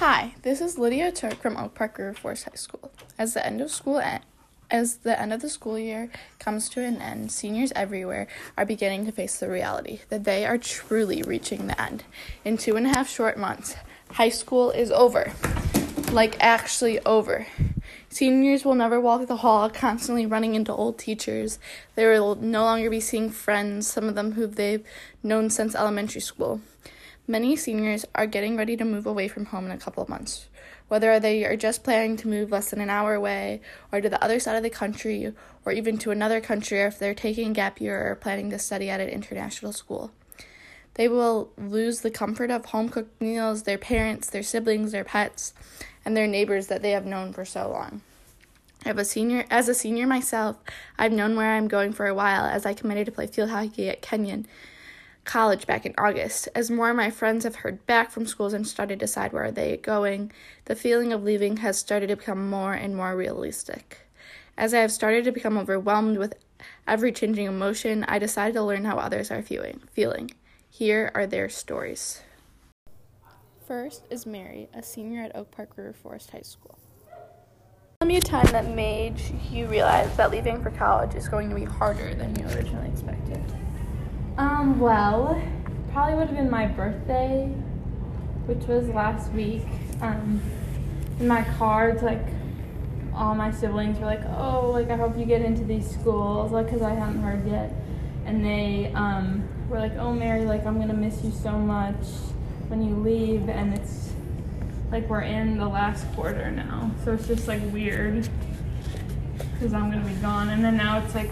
Hi, this is Lydia Turk from Oak Park River Forest High School. As the end of the school year comes to an end, seniors everywhere are beginning to face the reality that they are truly reaching the end. In 2.5 short months, high school is over. Like, actually over. Seniors will never walk the hall constantly running into old teachers. They will no longer be seeing friends, some of them who they've known since elementary school. Many seniors are getting ready to move away from home in a couple of months, whether they are just planning to move less than an hour away or to the other side of the country or even to another country if they're taking a gap year or planning to study at an international school. They will lose the comfort of home-cooked meals, their parents, their siblings, their pets, and their neighbors that they have known for so long. As a senior myself, I've known where I'm going for a while as I committed to play field hockey at Kenyon College back in August. As more of my friends have heard back from schools and started to decide where they are going, the feeling of leaving has started to become more and more realistic. As I have started to become overwhelmed with every changing emotion, I decided to learn how others are feeling. Here are their stories. First is Mary, a senior at Oak Park River Forest High School. Tell me a time that made you realize that leaving for college is going to be harder than you originally expected. Well, probably would have been my birthday, which was last week. In my cards, all my siblings were I hope you get into these schools, because I hadn't heard yet. And they were like, oh, Mary, I'm going to miss you so much when you leave. And it's we're in the last quarter now. So it's just weird because I'm going to be gone. And then now it's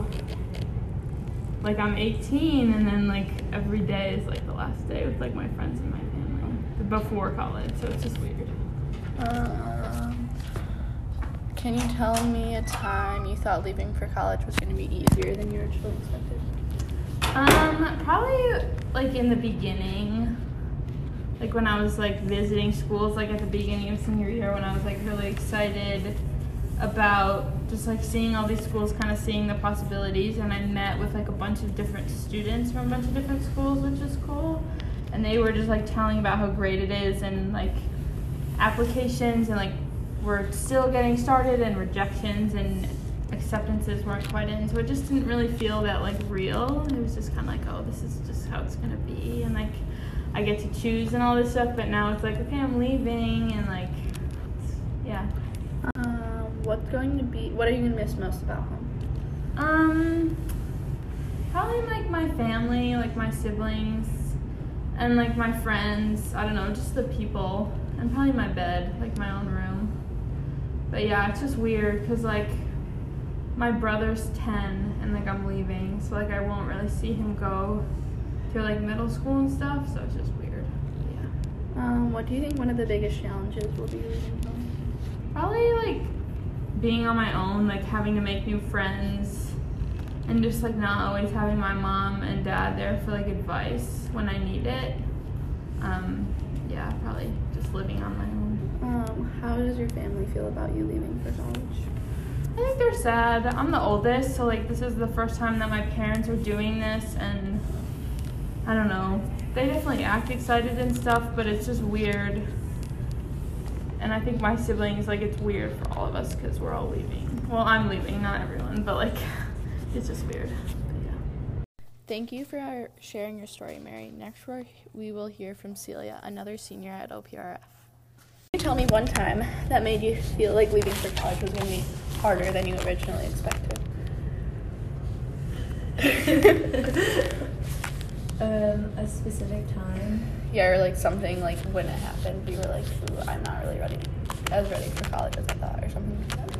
I'm 18, and then every day is the last day with my friends and my family before college, so it's just weird. Can you tell me a time you thought leaving for college was going to be easier than you originally expected? Probably in the beginning, when I was visiting schools, at the beginning of senior year, when I was really excited about just seeing all these schools, kind of seeing the possibilities, and I met with a bunch of different students from a bunch of different schools, which is cool, and they were just telling about how great it is, and applications, and we're still getting started, and rejections and acceptances weren't quite in, so it just didn't really feel that real. It was just kind of oh, this is just how it's gonna be, and I get to choose and all this stuff, but now it's okay, I'm leaving, and yeah. What are you going to miss most about home? Probably my family, my siblings, and my friends. I don't know, just the people, and probably my bed, my own room. But yeah, it's just weird because my brother's 10 and I'm leaving, so I won't really see him go to middle school and stuff, so it's just weird. But, yeah. What do you think one of the biggest challenges will be leaving home? Probably being on my own, having to make new friends, and just not always having my mom and dad there for advice when I need it. Yeah, probably just living on my own. How does your family feel about you leaving for college? I think they're sad. I'm the oldest, so this is the first time that my parents are doing this, and I don't know. They definitely act excited and stuff, but it's just weird. And I think my siblings, it's weird for all of us because we're all leaving. Well, I'm leaving, not everyone, but it's just weird. But, yeah. Thank you for sharing your story, Mary. Next, we will hear from Celia, another senior at OPRF. Can you tell me one time that made you feel like leaving for college was going to be harder than you originally expected? A specific time? Yeah, or something when it happened, you were ooh, I'm not really as ready for college as I thought, or something like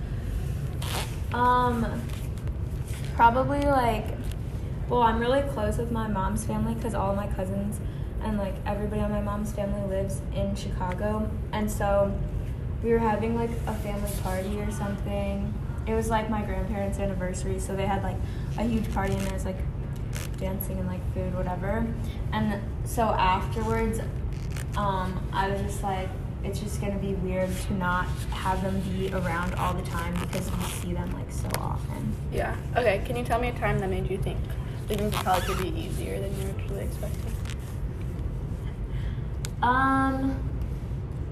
that. Probably I'm really close with my mom's family because all my cousins and everybody on my mom's family lives in Chicago, and so we were having a family party or something. It was my grandparents' anniversary, so they had a huge party, and there's dancing and food, whatever. And so afterwards, I was just it's just gonna be weird to not have them be around all the time because we see them so often. Yeah. Okay, can you tell me a time that made you think leaving for college would be easier than you originally expected?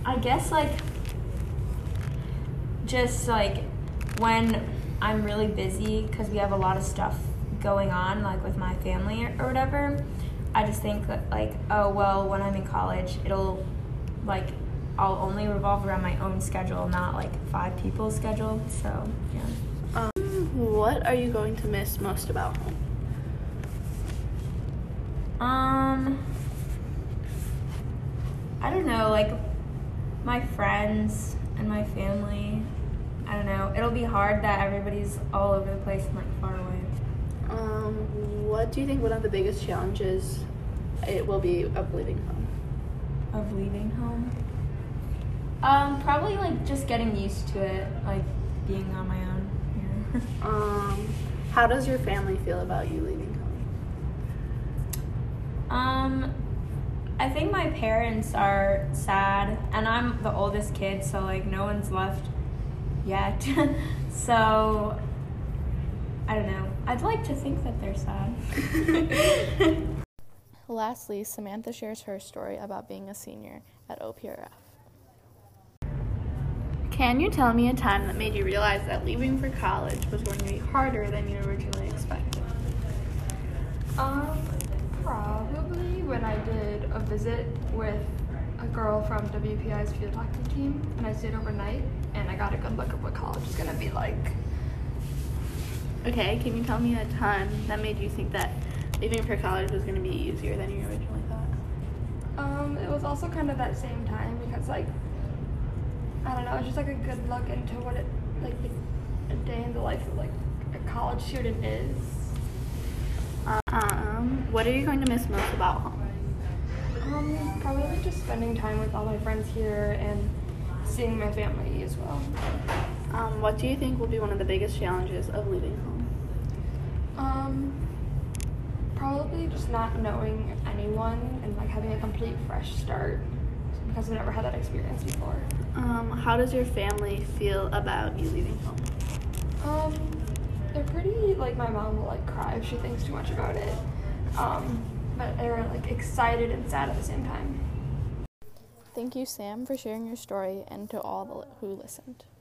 I guess like just like when I'm really busy because we have a lot of stuff going on like with my family or whatever, I just think that like, oh well, when I'm in college it'll like I'll only revolve around my own schedule, not like 5 people's schedule. So yeah. What are you going to miss most about home? I don't know, like my friends and my family. I don't know. It'll be hard that everybody's all over the place and like far away. What do you think one of the biggest challenges it will be of leaving home? Of leaving home? Probably like just getting used to it, like being on my own here. How does your family feel about you leaving home? I think my parents are sad, and I'm the oldest kid, so like no one's left yet. So I don't know. I'd like to think that they're sad. Lastly, Samantha shares her story about being a senior at OPRF. Can you tell me a time that made you realize that leaving for college was going to be harder than you originally expected? Probably when I did a visit with a girl from WPI's field hockey team, and I stayed overnight, and I got a good look at what college is going to be like. Okay, can you tell me a time that made you think that leaving for college was going to be easier than you originally thought? It was also kind of that same time because, like, I don't know, it's just like a good look into what it, like, a day in the life of, like, a college student is. What are you going to miss most about home? Probably just spending time with all my friends here and seeing my family as well. What do you think will be one of the biggest challenges of leaving home? Probably just not knowing anyone and like having a complete fresh start because I've never had that experience before. How does your family feel about you leaving home? They're pretty, like, my mom will like cry if she thinks too much about it. But they're like excited and sad at the same time. Thank you, Sam, for sharing your story, and to all who listened.